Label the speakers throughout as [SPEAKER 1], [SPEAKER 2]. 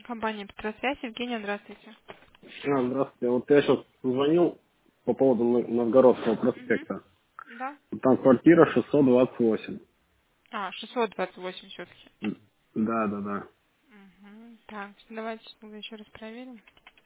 [SPEAKER 1] Компания «Петросвязь». Евгения, здравствуйте.
[SPEAKER 2] Здравствуйте. Вот я сейчас звонил по поводу Новгородского
[SPEAKER 1] Угу.
[SPEAKER 2] проспекта.
[SPEAKER 1] Да.
[SPEAKER 2] Там квартира 628.
[SPEAKER 1] 628 все-таки.
[SPEAKER 2] Да, да, да.
[SPEAKER 1] Угу. Так, давайте еще раз проверим.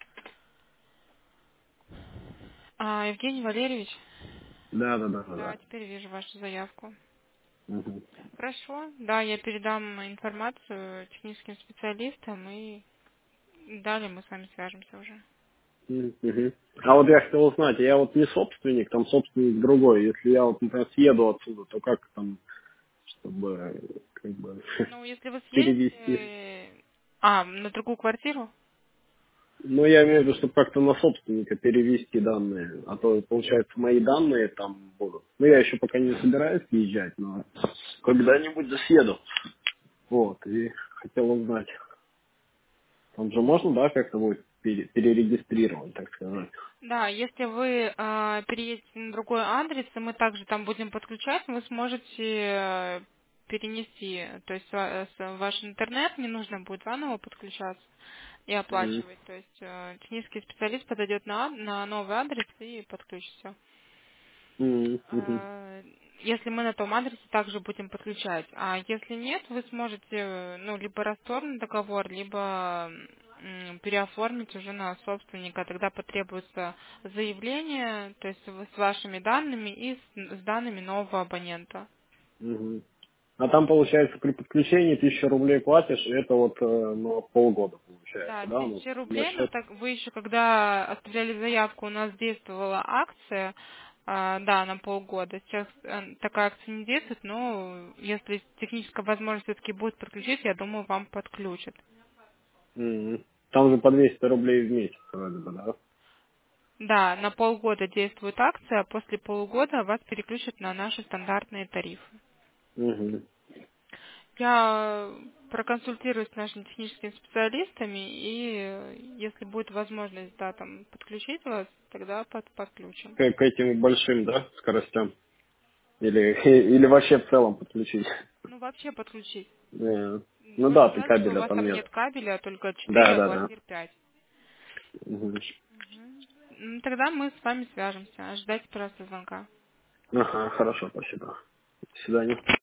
[SPEAKER 1] Евгений Валерьевич.
[SPEAKER 2] Да, да, да, да,
[SPEAKER 1] Да,
[SPEAKER 2] да.
[SPEAKER 1] теперь вижу вашу заявку.
[SPEAKER 2] Мгм.
[SPEAKER 1] Хорошо. Да, я передам информацию техническим специалистам и далее мы с вами свяжемся уже.
[SPEAKER 2] Мгм. А вот я хотел узнать, я вот не собственник, там собственник другой. Если я вот, например, съеду отсюда, то как там, чтобы как бы
[SPEAKER 1] Ну, если вы
[SPEAKER 2] перевести?
[SPEAKER 1] съедете... на другую квартиру?
[SPEAKER 2] Ну, я имею в виду, чтобы как-то на собственника перевести данные. А то, получается, мои данные там будут. Ну, я еще пока не собираюсь съезжать, но когда-нибудь засъеду. Вот, и хотел узнать. Там же можно, да, как-то будет перерегистрировать, так сказать.
[SPEAKER 1] Да, если вы переедете на другой адрес, и мы также там будем подключать, вы сможете перенести, то есть ваш интернет, не нужно будет заново подключаться и
[SPEAKER 2] Мгм.
[SPEAKER 1] оплачивать. То есть технический специалист подойдет на новый адрес и подключит все.
[SPEAKER 2] Мгм. Мгм.
[SPEAKER 1] Если мы на том адресе также будем подключать. А если нет, вы сможете, либо расторгнуть договор, либо переоформить уже на собственника. Тогда потребуется заявление, то есть с вашими данными и с данными нового абонента.
[SPEAKER 2] Мгм. А там, получается, при подключении 1000 рублей платишь, и это вот на полгода получается,
[SPEAKER 1] Да,
[SPEAKER 2] да? Ну,
[SPEAKER 1] 1000
[SPEAKER 2] на
[SPEAKER 1] рублей, но
[SPEAKER 2] счет.
[SPEAKER 1] так вы еще когда оставляли заявку, у нас действовала акция, да, на полгода. Сейчас такая акция не действует, но если техническая возможность все-таки будет подключить, я думаю, вам подключат.
[SPEAKER 2] Мгм. Там же по 200 рублей в месяц, вроде бы, да?
[SPEAKER 1] Да, на полгода действует акция, а после полугода вас переключат на наши стандартные тарифы.
[SPEAKER 2] Угу.
[SPEAKER 1] Я проконсультируюсь с нашими техническими специалистами, и если будет возможность, да, там, подключить вас, тогда подключим.
[SPEAKER 2] К этим большим, да, скоростям? Или, или вообще в целом подключить?
[SPEAKER 1] Ну, вообще подключить.
[SPEAKER 2] Ну
[SPEAKER 1] Вы же
[SPEAKER 2] да, тут
[SPEAKER 1] сказали, что у
[SPEAKER 2] кабеля
[SPEAKER 1] вас
[SPEAKER 2] там
[SPEAKER 1] там
[SPEAKER 2] нет.
[SPEAKER 1] нет кабеля, а только
[SPEAKER 2] Да,
[SPEAKER 1] 4, а
[SPEAKER 2] да, да.
[SPEAKER 1] квартир 5.
[SPEAKER 2] Мгм.
[SPEAKER 1] Тогда мы с вами свяжемся. Ожидайте просто звонка.
[SPEAKER 2] Ага, хорошо, спасибо. До свидания.